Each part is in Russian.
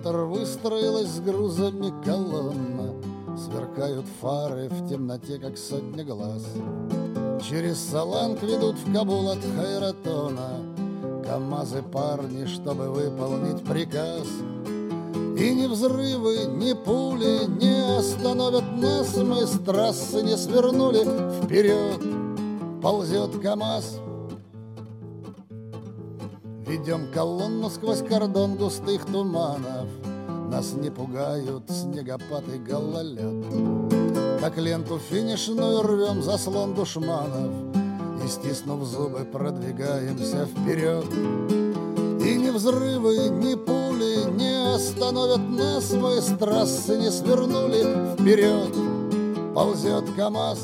эвакуатор выстроилась с грузами колонна. Сверкают фары в темноте, как сотня глаз. Через Саланг ведут в Кабул от Хайратона КамАЗы парни, чтобы выполнить приказ. И ни взрывы, ни пули не остановят нас. Мы с трассы не свернули, вперед ползет КамАЗ. Ведем колонну сквозь кордон густых туманов. Нас не пугают снегопад и гололед. Как ленту финишную рвем заслон душманов и, стиснув зубы, продвигаемся вперед. И ни взрывы, ни пули не остановят нас. Мы с трассы не свернули, вперед ползет КамАЗ.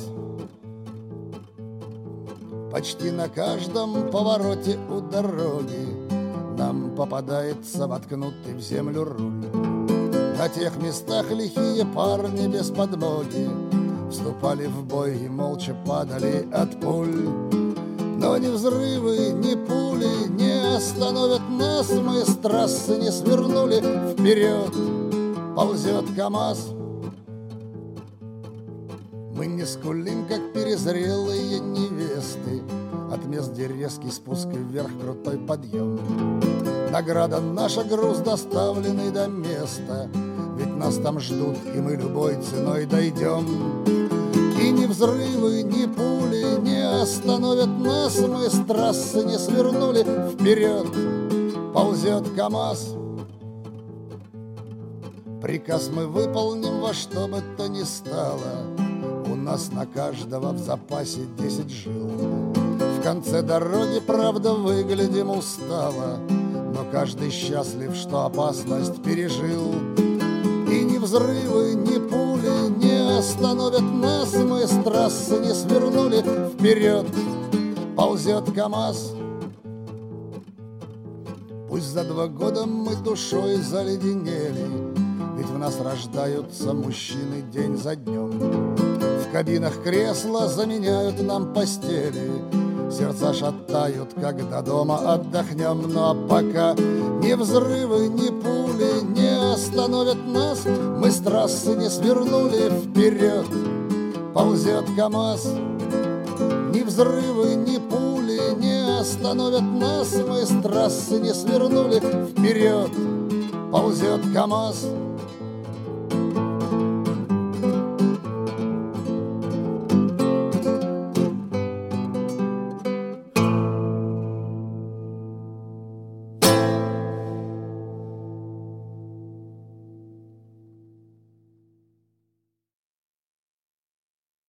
Почти на каждом повороте у дороги нам попадается воткнутый в землю руль. На тех местах лихие парни без подмоги вступали в бой и молча падали от пуль. Но ни взрывы, ни пули не остановят нас. Мы с трассы не свернули, вперед ползет КамАЗ. Мы не скулим, как перезрелые невесты. От мест, где резкий спуск вверх, крутой подъем. Награда наша, груз доставленный до места. Ведь нас там ждут, и мы любой ценой дойдем. И ни взрывы, ни пули не остановят нас. Мы с трассы не свернули, вперед ползет КамАЗ. Приказ мы выполним во что бы то ни стало. У нас на каждого в запасе 10 жил. В конце дороги, правда, выглядим устало, но каждый счастлив, что опасность пережил. И ни взрывы, ни пули не остановят нас. Мы с трассы не свернули, вперед ползет КамАЗ. Пусть за 2 года мы душой заледенели, ведь в нас рождаются мужчины день за днем. В кабинах кресла заменяют нам постели, сердца шатают, когда дома отдохнем. Но пока ни взрывы, ни пули не остановят нас. Мы с трассы не свернули, вперед ползет КамАЗ. Ни взрывы, ни пули не остановят нас. Мы с трассы не свернули, вперед ползет КамАЗ.